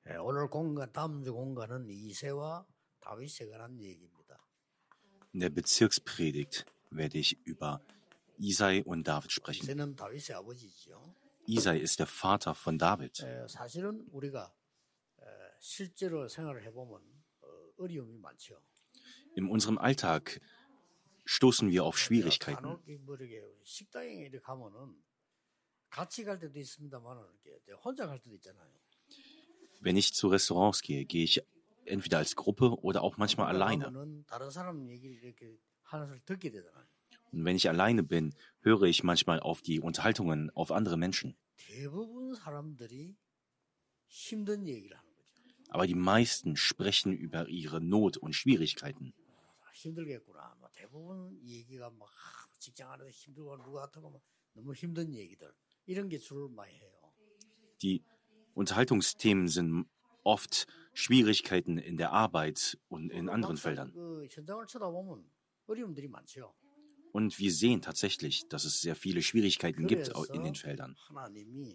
오늘 공간, 다음 주 공간은 이새와 다윗에 관한 얘기입니다. In der Bezirkspredigt werde ich über Isai und David sprechen. 이새는 다윗의 아버지죠. Isai ist der Vater von David. 사실은 우리가 실제로 생활을 해보면 어려움이 많죠. In unserem Alltag stoßen wir auf Schwierigkeiten. 식당에 이렇게 가면은 같이 갈 때도 있습니다만 이렇게 혼자 갈 때도 있잖아요. Wenn ich zu Restaurants gehe, gehe ich entweder als Gruppe oder auch manchmal alleine. 다른 사람 얘기를 이렇게 하나를 듣게 되잖아요. Und wenn ich alleine bin, höre ich manchmal auf die Unterhaltungen auf andere Menschen. 대부분 사람들이 힘든 얘기를 하는 거죠. Aber die meisten sprechen über ihre Not und Schwierigkeiten. 힘들겠구나. 대부분 얘기가 막 직장 안에서 힘들고 누가 같다고 너무 힘든 얘기들 이런 게 주를 많이 해요. Die Unterhaltungsthemen sind oft Schwierigkeiten in der Arbeit und in anderen Feldern. 그 현장을 쳐다보면 어려움들이 많죠. Und wir sehen tatsächlich, dass es sehr viele Schwierigkeiten gibt in den Feldern. 하나님이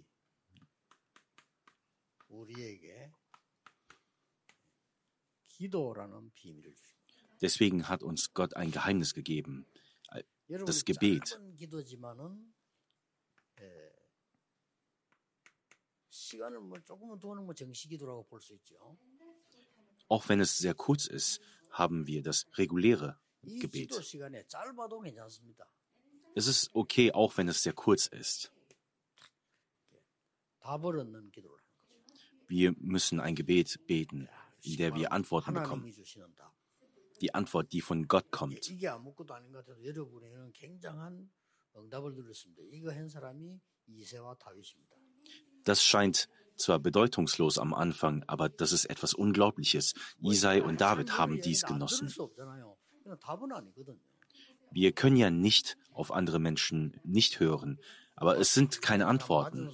우리에게 기도라는 비밀을 주십니다. Deswegen hat uns Gott ein Geheimnis gegeben, das Gebet. 기도지만은 시간을 조금은 두는 정시기도라고 볼 수 있죠. Auch wenn es sehr kurz ist, haben wir das reguläre 이 Gebet. 기도 시간에 짧아도 괜찮습니다. Es ist okay, auch wenn es sehr kurz ist. 답을 얻는 기도를 하는 거죠. Wir müssen ein Gebet beten, in der wir Antworten 하나님이 bekommen. 주시는 답. Die Antwort, die von Gott kommt. 이게 아무것도 아닌 것 같아도 여러분에게는 굉장한 응답을 들었습니다. 이거 한 사람이 이새와 다윗입니다. Das scheint zwar bedeutungslos am Anfang, aber das ist etwas Unglaubliches. Isai und David haben dies genossen. Wir können ja nicht auf andere Menschen nicht hören, aber es sind keine Antworten.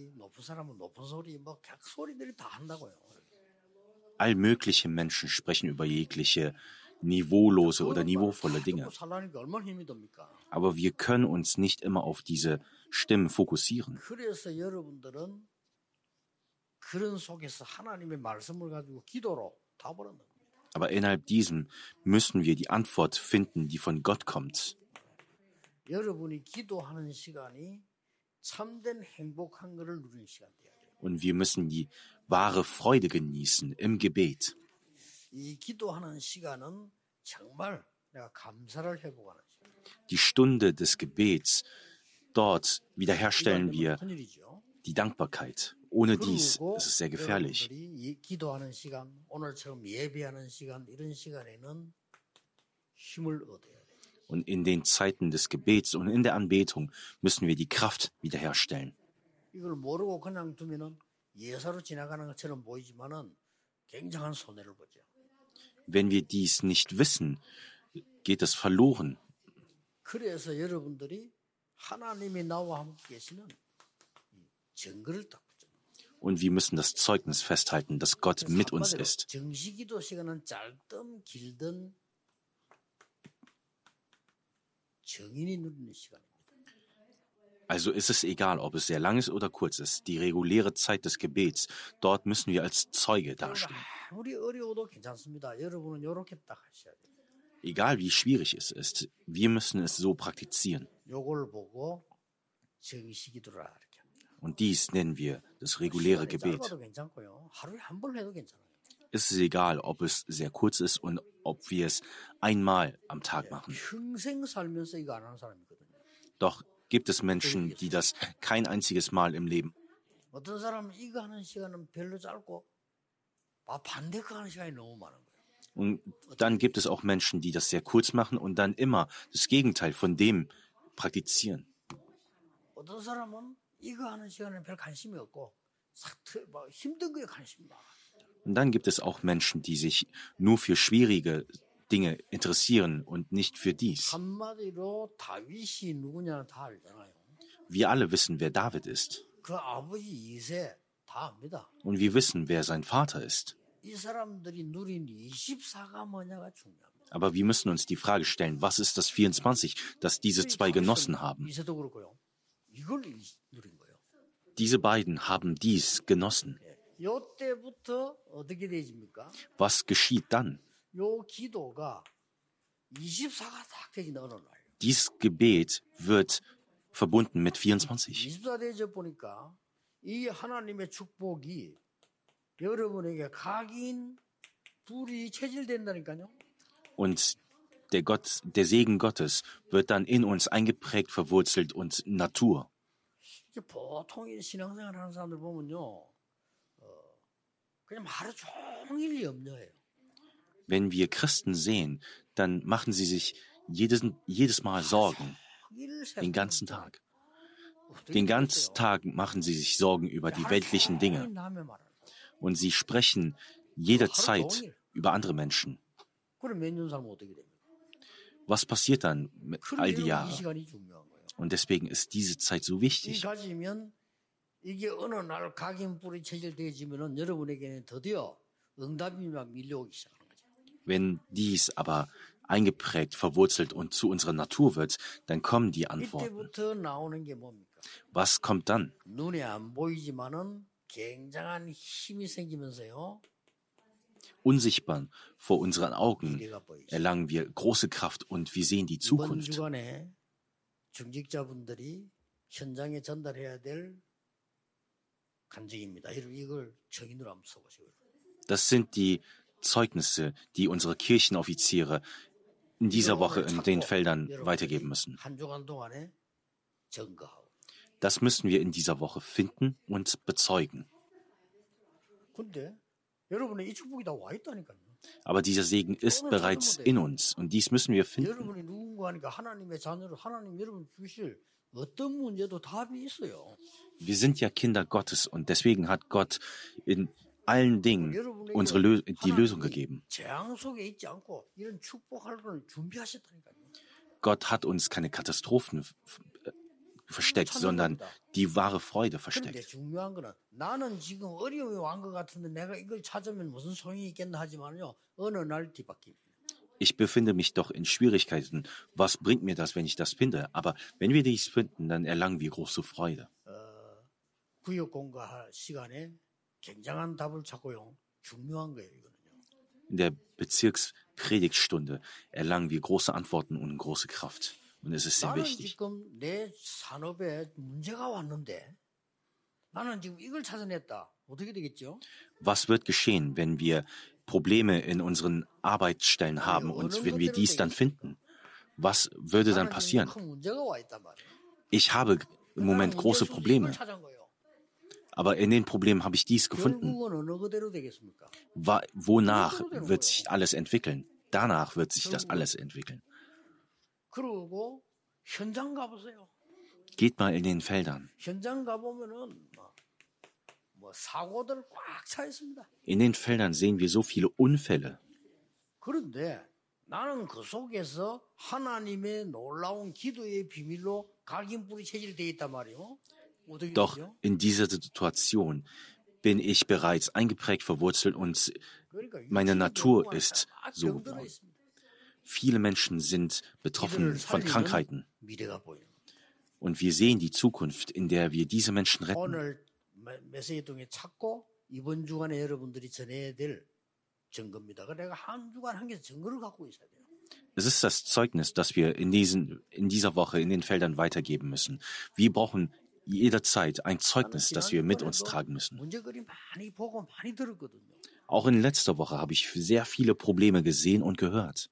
All mögliche Menschen sprechen über jegliche niveaulose oder niveauvolle Dinge. Aber wir können uns nicht immer auf diese Stimmen fokussieren. 그래서 여러분들은 그런 속에서 하나님의 말씀을 가지고 기도로 답을 얻는 겁니다. Aber innerhalb diesem müssen wir die Antwort finden, die von Gott kommt. 여러분이 기도하는 시간이 참된 행복한 것을 누리는 시간 돼야 돼요. Und wir müssen die wahre Freude genießen im Gebet. 이 기도하는 시간은 정말 내가 감사를 회복하는 시간. Die Stunde des Gebets, dort wiederherstellen wir die Dankbarkeit. Ohne dies ist es sehr gefährlich. 기도하는 시간, 오늘처럼 예배하는 시간, 이런 시간에는 힘을 얻어야 돼요. Und in den Zeiten des Gebets und in der Anbetung müssen wir die Kraft wiederherstellen. 이걸 모르고 그냥 두면은 예사로 지나가는 것처럼 보이지만은 굉장한 손해를 보죠. Wenn wir dies nicht wissen, geht es verloren. 그래서 여러분들이 하나님이 나와 함께 계시는 증거를 딱 붙죠. Und wir müssen das Zeugnis festhalten, dass Gott mit uns ist. 정시기도 시간은 짧든 길든 정인이 누리는 시간입니다. Also ist es egal, ob es sehr lang ist oder kurz ist. Die reguläre Zeit des Gebets, dort müssen wir als Zeuge dastehen. 아무리 어려워도 괜찮습니다. 여러분은 이렇게 딱 하셔야 돼요. Egal wie schwierig es ist, wir müssen es so praktizieren. 요걸 보고 정시기도라 이렇게 합니다. Und dies nennen wir das reguläre Gebet. 짧아도 괜찮고요. 하루에 한 번 해도 괜찮아요. Es ist egal, ob es sehr kurz ist und ob wir es einmal am Tag machen. 평생 살면서 이거 안 하는 사람이 있거든요. Doch gibt es Menschen, die das kein einziges Mal im Leben. 어떤 사람은 이거 하는 시간은 별로 짧고 반대 거 하는 시간이 너무 많은 거예요. Und dann gibt es auch Menschen, die das sehr kurz machen und dann immer das Gegenteil von dem praktizieren. 어떤 사람은 이거 하는 시간에 별 관심이 없고 힘든 거에 관심이 많아. Und dann gibt es auch Menschen, die sich nur für schwierige Dinge interessieren und nicht für dies. 한마디로 다윗이 누구냐는 다 알잖아요. Wir alle wissen, wer David ist. 그 아버지 이새 다 압니다. Und wir wissen, wer sein Vater ist. 이 사람들이 누린 24가 뭐냐가 중요합니다. Aber wir müssen uns die Frage stellen, was ist das 24, das diese zwei genossen haben? 이새도 그렇고요. 이걸 누린 거예요. Diese beiden haben dies genossen. 요때부터 어떻게 되집니까? Was geschieht dann? 요 기도가 24가 딱 되긴 어느 날. Dieses Gebet wird verbunden mit 24. 24 되져 보니까 이 하나님의 축복이 여러분에게 각인 불이 체질된다니까요. Und der Segen Gottes wird dann in uns eingeprägt, verwurzelt und Natur. 보통 신앙생활 하는 사람들 보면요, 그냥 하루 종일 염려해요. Wenn wir Christen sehen, dann machen sie sich jedes Mal Sorgen, den ganzen Tag. Den ganzen Tag machen sie sich Sorgen über die weltlichen Dinge. Und sie sprechen jederzeit über andere Menschen. Was passiert dann mit all die Jahre? Und deswegen ist diese Zeit so wichtig. 이게 어느 날 각인불이 체질되어지면은 여러분에게는 드디어 응답이 막 밀려오기 시작하는 거죠. Wenn dies aber eingeprägt, verwurzelt und zu unserer Natur wird, dann kommen die Antworten. 이때부터 나오는 게 뭡니까? Was kommt dann? 눈에 안 보이지만은 굉장한 힘이 생기면서요. Unsichtbar vor unseren Augen erlangen wir große Kraft und wir sehen die Zukunft. 이번 주간에 중직자분들이 현장에 전달해야 될 간증입니다. 이걸 정인으로 한번 써보시고요. Das sind die Zeugnisse, die unsere Kirchenoffiziere in dieser Woche in den Feldern weitergeben müssen. 한 주간 동안에 증거하고. Das müssen wir in dieser Woche finden und bezeugen. 근데 여러분의 이 축복이 다 와 있다니까요. Aber dieser Segen ist bereits in uns und dies müssen wir finden. 여러분이 누군가 하니까 하나님의 자녀로 하나님 여러분 주실 어떤 문제도 답이 있어요. Wir sind ja Kinder Gottes und deswegen hat Gott in allen Dingen die Lösung gegeben. 재앙 속에 있지 않고 이런 축복할 걸 준비하셨다니까요. Gott hat uns keine Katastrophen versteckt, sondern die wahre Freude versteckt. 그런데 중요한 거는 나는 지금 어려움이 왔는 것 같은데 내가 이걸 찾으면 무슨 소용이 있겠나 하지만요. 어느 날 뒤바뀝니다. Ich befinde mich doch in Schwierigkeiten. Was bringt mir das, wenn ich das finde? Aber wenn wir dies finden, dann erlangen wir große Freude. 구역 공부할 시간에 굉장한 답을 찾고요. 중요한 거예요, 이거는요. In der Bezirkspredigtstunde erlangen wir große Antworten und große Kraft. Und es ist sehr 나는 wichtig. 지금 내 산업에 문제가 왔는데 나는 지금 이걸 찾아냈다. 어떻게 되겠죠? Was wird geschehen, wenn wir Probleme in unseren Arbeitsstellen haben und wenn wir dies dann finden? Was würde dann passieren? Ich habe im Moment große Probleme. Aber in den Problemen habe ich dies gefunden. Wonach wird sich alles entwickeln? Danach wird sich das alles entwickeln. Geht mal in den Feldern. In den Feldern sehen wir so viele Unfälle. 그런데 나는 그 속에서 하나님의 놀라운 기도의 비밀로 각인불이 체질되어 있단 말이에요. Doch in dieser Situation bin ich bereits eingeprägt, verwurzelt und meine Natur ist so. Viele Menschen sind betroffen von Krankheiten. Und wir sehen die Zukunft, in der wir diese Menschen retten. 오늘 메시지 통해 찾고 이번 주간에 여러분들이 전해야 될 증거입니다. 내가 한 주간 한 개 증거를 갖고 있어야 돼요. Es ist das Zeugnis, das wir in dieser Woche in den Feldern weitergeben müssen. Wir brauchen jederzeit ein Zeugnis, das wir mit uns tragen müssen. Auch in letzter Woche habe ich sehr viele Probleme gesehen und gehört.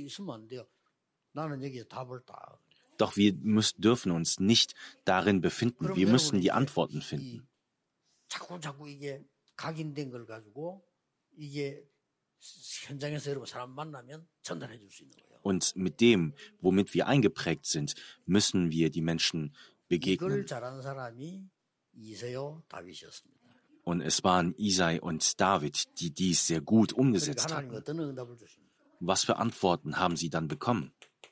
Doch wir dürfen uns nicht darin befinden. Wir müssen die Antworten finden. 자꾸 이게 각인된 걸 가지고 이게 현장에서 여러분 사람 만나면 전달해 줄 수 있는 거예요. Und mit dem, womit wir eingeprägt sind, müssen wir die Menschen begegnen. 이걸 잘한 사람이 이세요 다윗이었습니다. Und es waren Isai und David, die dies sehr gut umgesetzt 하나님 hatten. 어떤 응답을 주십니까? Was für Antworten haben sie dann bekommen?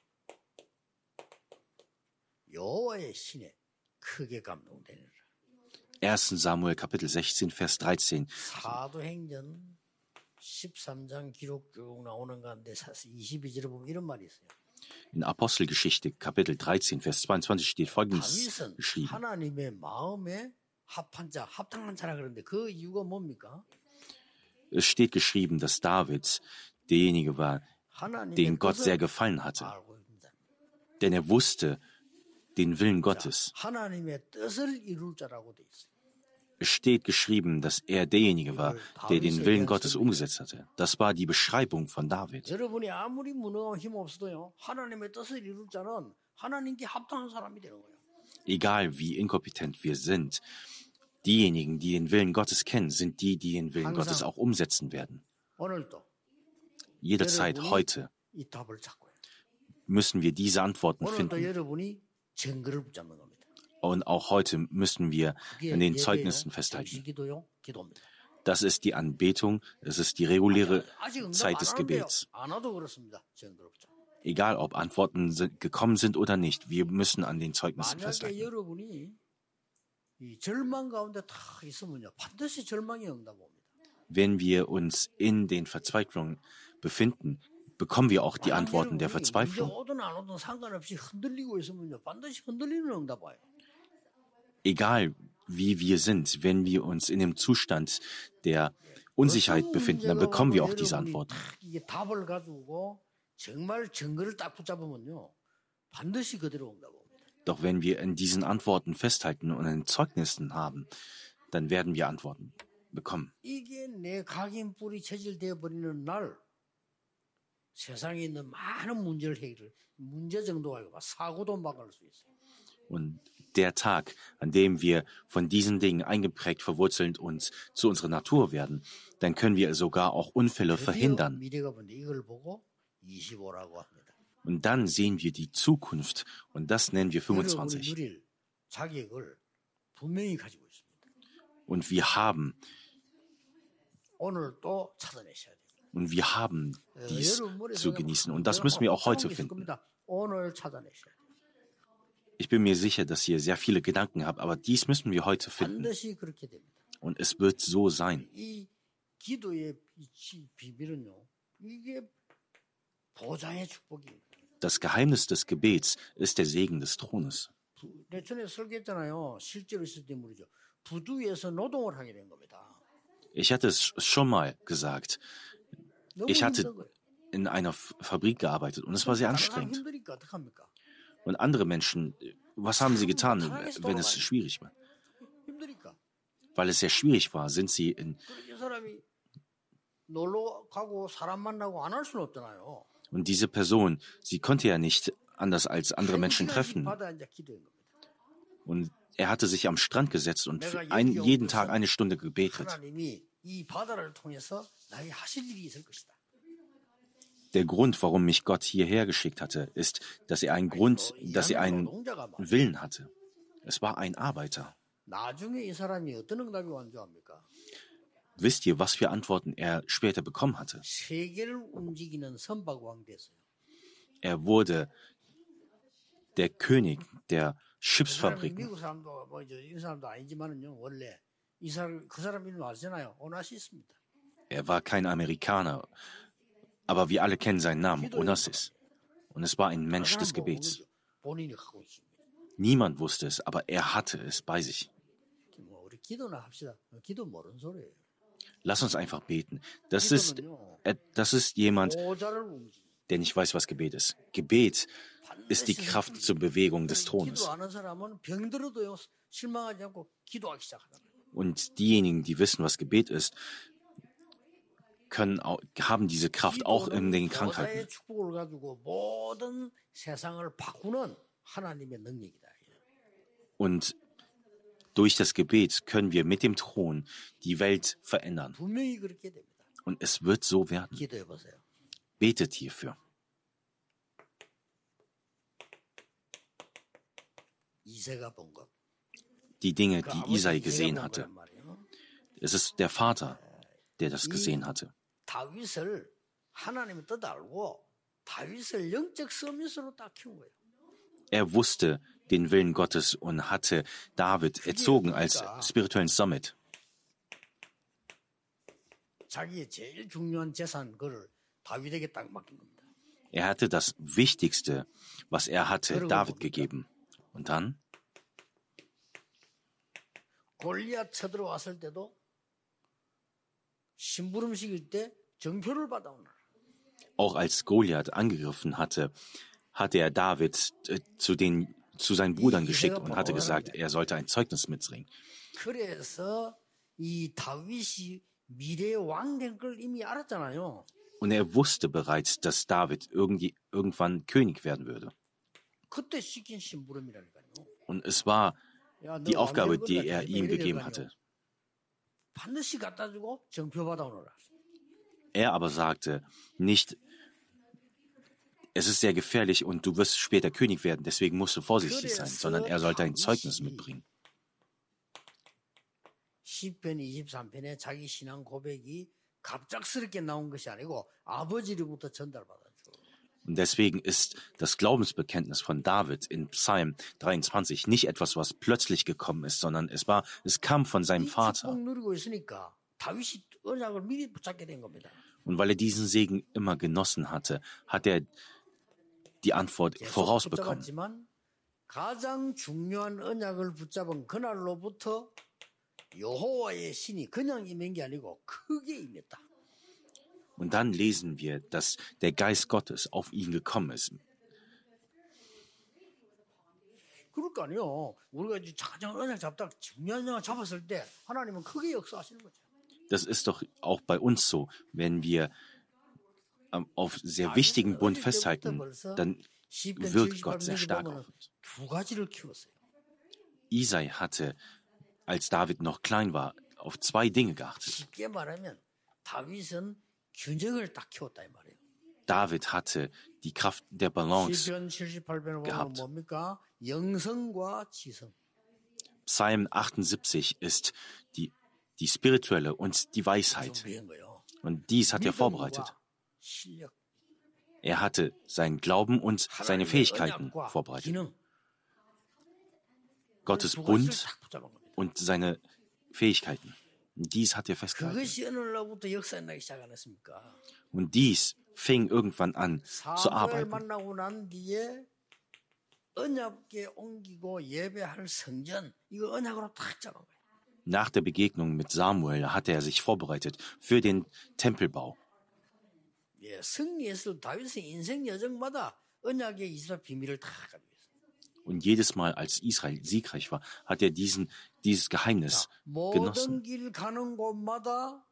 여호와의 신에 크게 감동되니라. 1. Samuel Kapitel 16, Vers 13. 사도행전 13장 기록 쭉 나오는 가운데 22절에 보면 이런 말이 있어요. In Apostelgeschichte Kapitel 13, Vers 22 steht Folgendes 다윗은 geschrieben. 하나님의 마음에 합당한 자라 그러는데 그 이유가 뭡니까? Es steht geschrieben, dass David derjenige war, 하나님의 den Gott sehr 뜻을 gefallen hatte. 알고 있는 자. Denn er wusste den Willen Gottes. 하나님의 뜻을 이룰 자라고 돼 있어요. Es steht geschrieben, dass er derjenige war, der den Willen Gottes umgesetzt hatte. Das war die Beschreibung von David. 여러분이 아무리 무능하고 힘 없어도요. 하나님의 뜻을 이룰 자는 하나님께 합당한 사람이 되는 거예요. Egal wie inkompetent wir sind, diejenigen, die den Willen Gottes kennen, sind die, die den Willen Gottes auch umsetzen werden. 오늘도 Jederzeit heute 이 답을 찾고요. müssen wir diese Antworten 오늘도 finden. 여러분이 증거를 붙잡는 겁니다. Und auch heute müssen wir 그게 an den 예배요, Zeugnissen festhalten. 정식기도요, 기도입니다. Das ist die Anbetung, es ist die reguläre 아직 응답 Zeit 안 des 하는데요. Gebets. 안 와도 그렇습니다. 증거를 붙잡. Egal, ob Antworten gekommen sind oder nicht, wir müssen an den Zeugnissen 만약에 festhalten. 여러분이 이 절망 가운데 다 있으면요, 반드시 절망이 응답 옵니다. Wenn wir uns in den Verzweiflungen befinden, bekommen wir auch die Antworten der 문제 Verzweiflung. 오든 안 오든 상관없이 흔들리고 있으면요, 반드시 흔들리는 응답 와요. Egal wie wir sind, wenn wir uns in dem Zustand der Unsicherheit befinden, dann bekommen wir auch diese Antworten. 이게 답을 가지고 정말 증거를 딱 붙잡으면요, 반드시 그대로 응답 옵니다. Doch wenn wir in diesen Antworten festhalten und in Zeugnissen haben, dann werden wir Antworten bekommen. 이게 내 각인뿔이 체질되어 버리는 날 세상에 있는 많은 문제를 해결을 문제 정도가 아니고 사고도 막을 수 있어요. Und der Tag, an dem wir von diesen Dingen eingeprägt, verwurzelt und zu unserer Natur werden, dann können wir sogar auch Unfälle verhindern. 미래가 뭔데 이걸 보고 25라고 합니다. Und dann sehen wir die Zukunft und das nennen wir 여러분이 25. 누릴 자격을 분명히 가지고 있습니다. Und wir haben 오늘 또 찾아내셔야 돼요. Und wir haben dies 여러분 머릿속에 zu genießen. Und das müssen wir auch heute finden. 겁니다. 오늘 찾아내셔야 돼요. Ich bin mir sicher, dass ihr sehr viele Gedanken habt, aber dies müssen wir heute finden. 반드시 그렇게 됩니다. Und es wird so sein. 이 기도의 비밀은요. 이게 보좌의 축복이에요. Das Geheimnis des Gebets ist der Segen des Thrones. 내 전에 설계했잖아요. 실제로 있을 때 물이죠. 부두에서 노동을 하게 된 겁니다. Ich hatte es schon mal gesagt. 너무 Ich hatte 힘든 거예요. in einer Fabrik gearbeitet und es war sehr 다른 사람 anstrengend. 힘드니까 어떡합니까? Und andere Menschen, was haben sie getan, wenn es schwierig war? 힘드니까. Weil es sehr schwierig war, sind sie in. 그리고 이 사람이 놀러 가고 사람 만나고 안 할 수는 없잖아요. Und diese Person, sie konnte ja nicht anders als andere Menschen treffen. 바다 이제 기도인 겁니다. Und er hatte sich am Strand gesetzt und jeden jeden Tag eine Stunde gebetet. 하나님이 이 바다를 통해서 나에게 하실 일이 있을 것이다. Der Grund, warum mich Gott hierher geschickt hatte, ist, dass er einen 노동자가 막 Willen hatte. Es war ein Arbeiter. 나중에 이 사람이 어떤 응답이 왔는지 압니까? Wisst ihr, was für Antworten er später bekommen hatte? 세계를 움직이는 선박왕 됐어요. Er wurde der König der 그 사람이 Schiffsfabriken. 미국 사람도 이 사람도 아니지만은요 원래 이 사람 그 사람 이름 아시잖아요. 오나시스입니다. Er war kein Amerikaner, aber wir alle kennen seinen Namen, Onassis. Und es war ein Mensch des Gebets. 본인이 하고 있습니다. Niemand wusste es, aber er hatte es bei sich. 뭐 우리 기도나 합시다. 기도 모르는 소리예요. Lass uns einfach beten. Das ist jemand, 보좌를 움직이는. der nicht weiß, was Gebet ist. Gebet ist die Kraft zur Bewegung des Thrones. 기도하는 사람은 병들어도요 실망하지 않고 기도하기 시작하는 거예요. Und diejenigen, die wissen, was Gebet ist, haben diese Kraft auch in den Krankheiten. 보좌의 축복을 가지고 모든 세상을 바꾸는 하나님의 능력이다. Und durch das Gebet können wir mit dem Thron die Welt verändern. 분명히 그렇게 됩니다. Und es wird so werden. 기도해 보세요. Betet hierfür. 이새가 본 것. Die Dinge, 그 die 아버지 Isai 이새가 gesehen 본 hatte. 거란 말이에요. Es ist der Vater, der das gesehen hatte. 다윗을 하나님의 뜻 알고 다윗을 영적 서밋으로 딱 키운 거예요. Er wusste den Willen Gottes und hatte David erzogen als spirituellen Summit. 자기의 제일 중요한 재산 그를 다윗에게 딱 맡긴 겁니다. Er hatte das Wichtigste, was er hatte, David gegeben. Und dann? 골리앗 쳐들어왔을 때도 심부름시킬 때 정표를 받아오느라. Auch als Goliath angegriffen hatte, hatte er David zu seinen Brüdern geschickt und hatte gesagt, er sollte ein Zeugnis mitbringen. 그래서 이 다윗이 미래의 왕 될 걸 이미 알았잖아요. Und er wusste bereits, dass David irgendwann König werden würde. 그때 시킨 심부름이라니까요. Und es war 야, 너 die Aufgabe, 왕 die 될 er 거다. ihm 이래 gegeben 될 거 hatte. 아니에요. 반드시 갖다 주고 정표 받아오너라. Er aber sagte nicht, es ist sehr gefährlich und du wirst später König werden, deswegen musst du vorsichtig sein, sondern er sollte ein Zeugnis mitbringen. 시편 23편에 자기 신앙 고백이 갑작스럽게 나온 것이 아니고 아버지로부터 전달받았죠. Und deswegen ist das Glaubensbekenntnis von David in Psalm 23 nicht etwas, was plötzlich gekommen ist, sondern es kam von seinem Vater. 축복 누리고 있으니까 다윗이 언약을 미리 붙잡게 된 겁니다. Und weil er diesen Segen immer genossen hatte, hat er die Antwort vorausbekommen. 붙잡았지만 가장 중요한 언약을 붙잡은 그날로부터 여호와의 신이 그냥 임한 게 아니고 크게 임했다. Und dann lesen wir, dass der Geist Gottes auf ihn gekommen ist. 그러니까요. 우리가 이제 가장 언약 잡다 중요한 언약 잡았을 때 하나님은 크게 역사하시는 거죠. Das ist doch auch bei uns so, wenn wir auf sehr wichtigen Bund festhalten, dann wirkt Gott sehr stark auf uns. 두 가지를 키웠어요. Isai hatte, als David noch klein war, auf zwei Dinge geachtet. 쉽게 말하면 다윗은 균형을 딱 키웠다 이 말이에요. David hatte die Kraft der Balance 시편 78편에 보면 gehabt. 뭡니까? 영성과 지성. Psalm 78 ist die spirituelle und die Weisheit. 준비한 거예요. Und dies hat er vorbereitet. 믿음과 실력, Er hatte seinen Glauben und seine 하나님의 Fähigkeiten 언약과 vorbereitet. 기능. Gottes 두 가지를 Bund 딱 붙잡은 겁니다. und seine Fähigkeiten. Dies hat er festgehalten. 그것이 어느 날부터 역사나기 시작 안 했습니까? Und dies fing irgendwann an zu 사무엘 arbeiten. 만나고 난 뒤에 언약에 옮기고 예배할 성전 이거 언약으로 딱 잡은 거예요. Nach der Begegnung mit Samuel hatte er sich vorbereitet für den Tempelbau. 예, 승리했을 다윗의 인생 여정마다 언약의 이스라엘 비밀을 다 가지고 있어요. Und jedes Mal, als Israel siegreich war, hat er dieses Geheimnis 모든 genossen. 길 가는 곳마다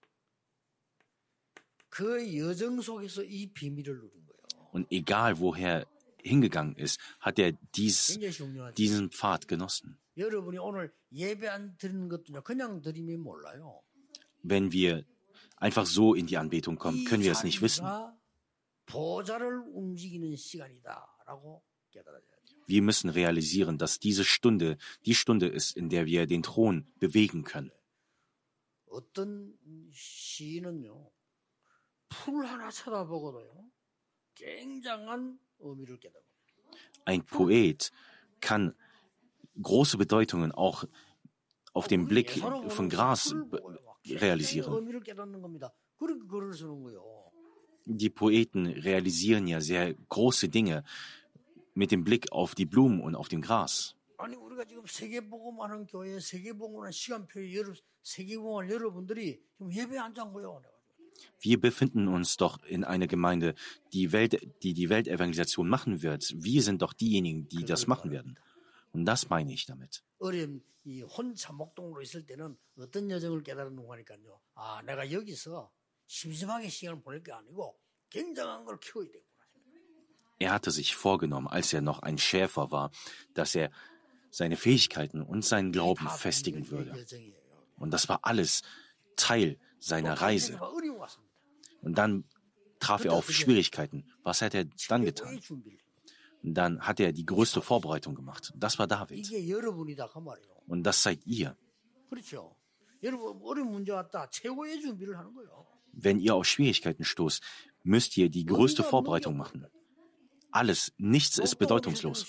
그 여정 속에서 이 비밀을 누린 거예요. Und egal, woher hingegangen ist, hat er 굉장히 중요하죠. diesen Pfad genossen. 여러분이 오늘 예배 안 드리는 것도 그냥 드리면 몰라요. Wenn wir einfach so in die Anbetung kommen, können wir es nicht wissen. 보좌를 움직이는 시간이다라고 깨달아야 돼요. Wir müssen realisieren, dass diese Stunde die Stunde ist, in der wir den Thron bewegen können. 어떤 시인은요, 풀 하나 쳐다보고도요, 굉장한 의미를 깨달아요. Ein Poet kann große Bedeutungen auch auf dem Blick von Gras realisieren. 의미를 깨닫는 겁니다. 그렇게 글을 쓰는 거예요. Die Poeten realisieren ja sehr große Dinge mit dem Blick auf die Blumen und auf dem Gras. 아니 우리가 지금 세계복음하는 교회, 세계복음하는 시간표에 세계복음을 여러분들이 지금 예배 안 잔거요. Wir befinden uns doch in einer Gemeinde, die Weltevangelisation machen wird. Wir sind doch diejenigen, die das machen werden. Und das meine ich damit. 어려운 이 혼자 목동으로 있을 때는 어떤 여정을 깨달았는가 하니까요. 아, 내가 여기서 심심하게 시간을 보낼 게 아니고 굉장한 걸 키워야 되구나. Er hatte sich vorgenommen, als er noch ein Schäfer war, dass er seine Fähigkeiten und seinen Glauben festigen würde. Und das war alles Teil seiner Reise. Und dann traf er auf Schwierigkeiten. Was hat er dann getan? Und dann hat er die größte Vorbereitung gemacht. Das war David. Und das seid ihr. Wenn ihr auf Schwierigkeiten stoßt, müsst ihr die größte Vorbereitung machen. Alles, nichts ist bedeutungslos.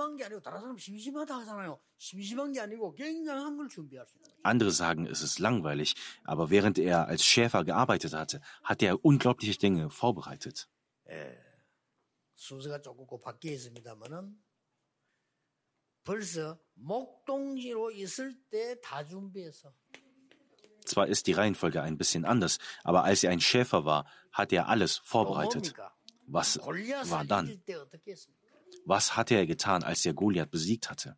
Andere sagen, es ist langweilig, aber während er als Schäfer gearbeitet hatte, hat er unglaubliche Dinge vorbereitet. 순서가 조금 바뀌어 있습니다만은 벌써 목동지로 있을 때 다 준비해서 Zwar ist die Reihenfolge ein bisschen anders, aber als er ein Schäfer war, hat er alles 또 vorbereitet. 뭡니까? Was war 골리앗을 dann? 이길 때 어떻게 했습니까? Was hatte er getan, als er Goliath besiegt hatte?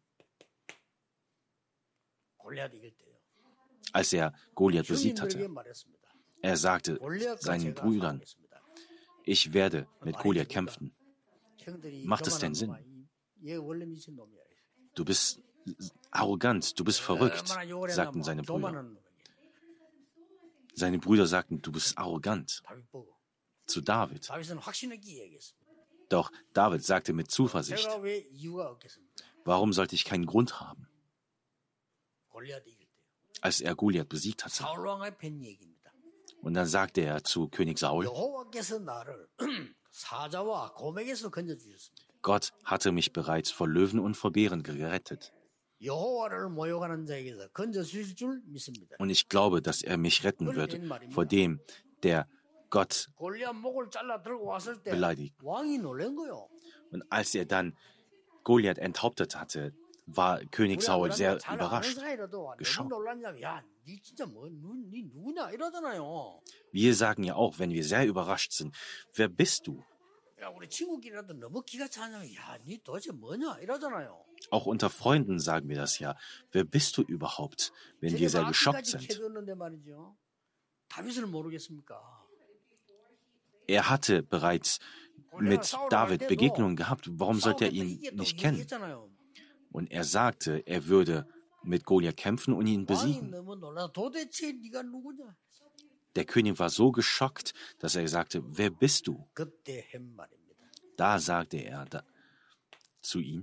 골리앗 이길 때요. Als er Goliath besiegt 형님들에게 hatte, 말했습니다. er sagte 골리앗과 seinen 제가 Brüdern, 싸우겠습니다. ich werde mit Goliath kämpfen. 형들이 Macht es denn 그만한 Sinn? 놈아, 얘 원래 미친 놈이야. Du bist arrogant, du bist verrückt, 얼마나 욕을 sagten 했나 seine 뭐 Brüder. 교만한 놈이야. Seine Brüder sagten, du bist arrogant 다윗 보고 zu David. 다윗은 확신 있게 얘기했습니다. Doch David sagte mit Zuversicht, 제가 왜 이유가 없겠습니까? warum sollte ich keinen Grund haben, 골리앗 이길 때요. als er Goliath besiegt hatte? 사울 왕의 팬 얘기입니다. Und dann sagte er zu König Saul, 여호와께서 나를 사자와 곰에게서 건져 주셨습니다. Gott hatte mich bereits vor Löwen und vor Bären gerettet. 여호와를 모욕하는 자에게서 건져 주실 줄 믿습니다. Und ich glaube, dass er mich retten wird vor dem, der Gott 골리앗 목을 잘라 들고 왔을 때 beleidigt. 왕이 놀란 거요. Und als er dann Goliath enthauptet hatte, war König Saul sehr 잘 아는 überrascht. 사이라도 너무 geschockt. 놀랐냐? 야, 니 진짜 니 누구냐? 이러잖아요. Wir sagen ja auch, wenn wir sehr überrascht sind, wer bist du? 야, 우리 친구끼리라도 너무 기가 차냐면, 야, 니 도대체 뭐냐? 이러잖아요. Auch unter Freunden sagen wir das ja. Wer bist du überhaupt, wenn wir sehr geschockt sind? 캐줬는데 말이죠. 다윗을 모르겠습니까? Er hatte bereits mit David Begegnungen gehabt. Warum sollte er ihn nicht kennen? 얘기했잖아요. Und er sagte, er würde mit Goliath kämpfen und ihn 왕이 besiegen. 너무 놀라. 도대체 네가 누구냐? Der König war so geschockt, dass er sagte, wer bist du? 그때 한 말입니다. Da sagte er zu ihm,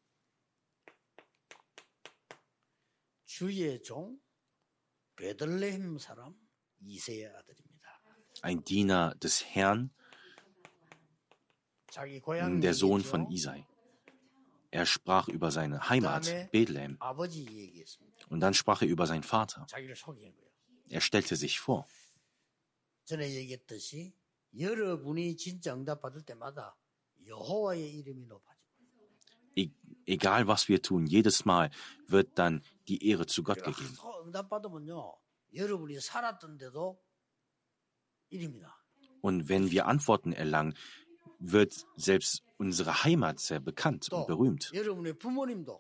주의 종 베들레헴 사람 이새의 아들입니다. ein Diener des Herrn, 자기 고향 der Sohn 얘기죠. von Isai. Er sprach über seine Heimat, 그다음에 Bethlehem. 아버지 얘기했습니다. Und dann sprach er über seinen Vater. 자기를 소개한 거예요. Er stellte sich vor. 전에 얘기했듯이 여러분이 진짜 응답 받을 때마다 여호와의 이름이 높아집니다. Egal was wir tun, jedes Mal wird dann die Ehre zu Gott gegeben. 응답 받으면요, 여러분이 살았던데도 이름이다. Und wenn wir Antworten erlangen, wird selbst unsere Heimat sehr bekannt und 또 berühmt. 여러분의 부모님도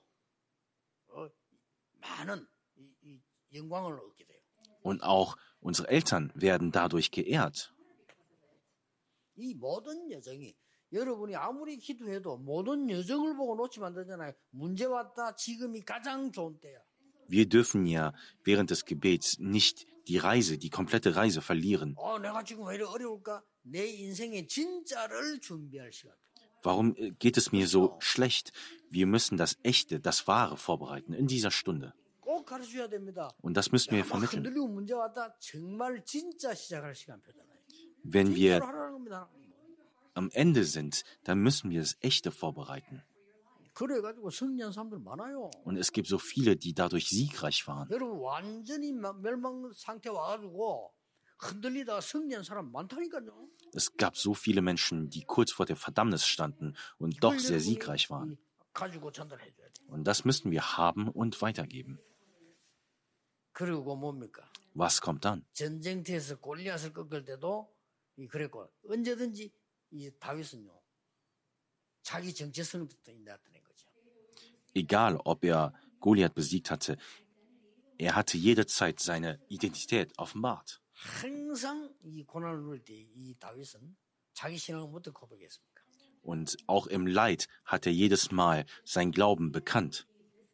많은 이 영광을 얻게 돼요. Und auch unsere Eltern werden dadurch geehrt. 이 모든 여정이 여러분이 아무리 기도해도 모든 여정을 보고 놓치면 안 되잖아요. 문제 왔다. 지금이 가장 좋은 때야. Wir dürfen ja während des Gebets nicht die Reise, die komplette Reise verlieren. 내가 지금 왜 이렇게 어려울까? 내 인생의 진짜를 준비할 시간. Warum geht es mir so schlecht? Wir müssen das Echte, das Wahre vorbereiten in dieser Stunde. 꼭 가르쳐야 됩니다. Und das müssen wir 막 vermitteln. 흔들리고 문제 왔다. 정말 진짜 시작할 시간표잖아요. Wenn wir 진짜로 하라는 겁니다. am Ende sind, dann müssen wir das Echte vorbereiten. 그래가지고 승리한 사람들 많아요. Und es gibt so viele, die dadurch siegreich waren. 여러분 완전히 멸망 상태 와가지고 흔들리다가 승리한 사람 많다니까요. Es gab so viele Menschen, die kurz vor der Verdammnis standen und doch sehr siegreich waren. 가지고 전달해줘야 돼. Und das müssen wir haben und weitergeben. 그리고 뭡니까? Was kommt dann? 전쟁터에서 골리앗을 꺾을 때도 그랬고 언제든지 이 다윗은요 자기 정체성을 나타낸 거죠. Egal, ob er Goliath besiegt hatte, er hatte jederzeit seine Identität offenbart. 항상 이 고난을 누릴 때 이 다윗은 자기 신앙을 못 고백했습니까? Und auch im Leid hat er jedes Mal sein Glauben bekannt.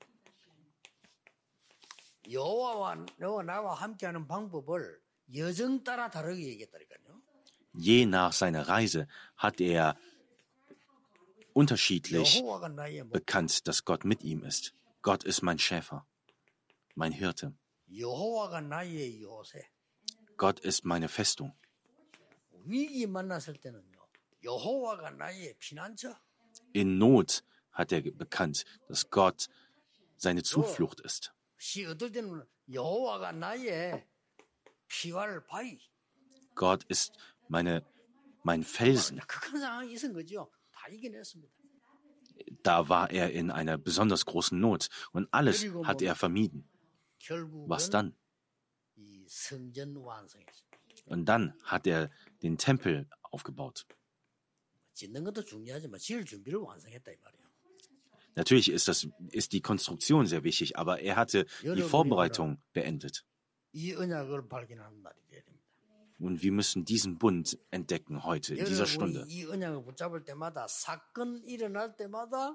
여호와와 나와 함께하는 방법을 여정 따라 다르게 얘기했다니까요. Je nach seiner Reise hat er unterschiedlich 여호와가 나의 목, bekannt, dass Gott mit ihm ist. Gott ist mein Schäfer, mein Hirte. 여호와가 나의 요새. Gott ist meine Festung. 위기 만났을 때는요. 여호와가 나의 피난처. In Not hat er bekannt, dass Gott seine Zuflucht ist. 시 어떨 때는 여호와가 나의 피할 바위. Gott ist mein Felsen. 극한 상황이 있은 거죠. 다 이겨냈습니다. Da war er in einer besonders großen Not und alles hat er vermieden. Was 결국은 dann? 이 성전 완성했습니다. Und dann hat er den Tempel aufgebaut. 짓는 것도 중요하지만 지을 준비를 완성했다 이 말이에요. Natürlich ist die Konstruktion sehr wichtig, aber er hatte die Vorbereitung beendet. 이 언약을 발견하는 날이 돼야 됩니다. Und wir müssen diesen Bund entdecken heute, in dieser Stunde. 여러분이 이 언약을 붙잡을 때마다 사건 일어날 때마다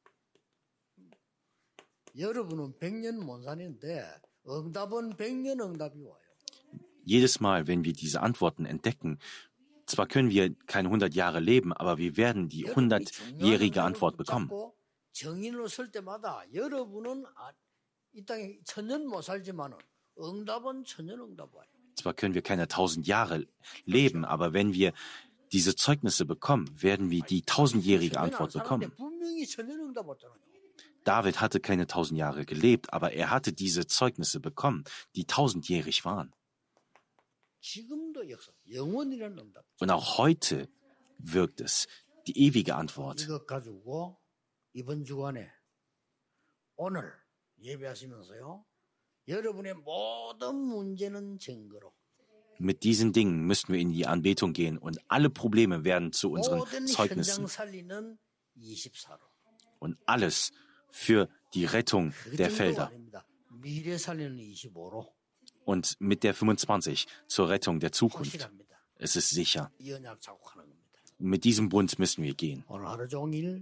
여러분은 100년 못 사는데 응답은 100년 응답이 와요. Jedes Mal, wenn wir diese Antworten entdecken, zwar können wir keine 100 Jahre leben, aber wir werden die 100-jährige Antwort bekommen. 정인으로 설 때마다 여러분은 이 땅에 1000년 못 살지만은 응답은 1000년 응답 와요. Zwar können wir keine 1000 Jahre leben, aber wenn wir diese Zeugnisse bekommen, werden wir die 1000-jährige Antwort bekommen. 분명히 1000년 응답 왔잖아요. David hatte keine 1000 Jahre gelebt, aber er hatte diese Zeugnisse bekommen, die 1000-jährig waren. 지금도 역사, 영원이라는 응답. Und auch heute wirkt es, die ewige Antwort. 이것 가지고 이번 주간에 오늘 예배하시면서요. 여러분의 모든 문제는 증거로. Mit diesen Dingen müssen wir in die Anbetung gehen und alle Probleme werden zu unseren 모든 Zeugnissen. 현장 살리는 24로. Und alles für die Rettung der Felder. 아닙니다. 미래 살리는 25로. Und mit der 25 zur Rettung der Zukunft. 확실합니다. Es ist sicher. 이 언약 자국하는 겁니다. Mit diesem Bund müssen wir gehen. 오늘 하루 종일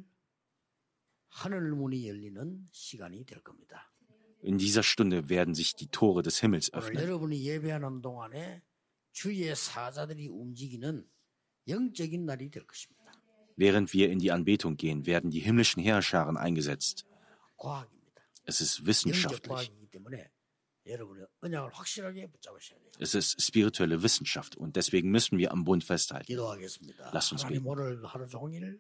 하늘 문이 열리는 시간이 될 겁니다. In dieser Stunde werden sich die Tore des Himmels 오늘 öffnen. 여러분이 예배하는 동안에 주의 사자들이 움직이는 영적인 날이 될 것입니다. Während wir in die Anbetung gehen, werden die himmlischen Heerscharen eingesetzt. 과학입니다. Es ist 영적 wissenschaftlich. 과학이기 때문에 여러분의 언약을 확실하게 붙잡으셔야 돼요. Es ist spirituelle Wissenschaft und deswegen müssen wir am Bund festhalten. 기도하겠습니다. Lass uns 하나님 beten. 오늘 하루 종일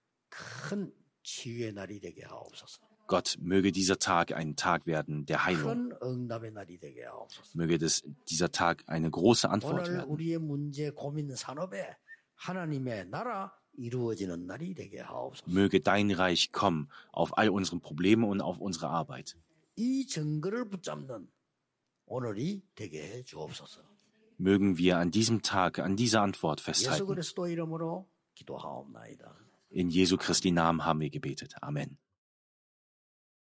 큰 치유의 날이 되게 하옵소서. Gott, möge dieser Tag ein Tag werden der Heilung. 큰 응답의 날이 되게 하옵소서. Möge dieser Tag eine große Antwort 오늘 werden. 우리의 문제 고민 산업에 하나님의 나라 이루어지는 날이 되게 하옵소서. Möge dein Reich kommen auf all unseren Probleme und auf unsere Arbeit. 이 증거를 붙잡는 오늘이 되게 해 주옵소서. Mögen wir an diesem Tag, an dieser Antwort 예수 festhalten. 그리스도 이름으로 기도하옵나이다. In Jesu Christi Namen haben wir gebetet. Amen.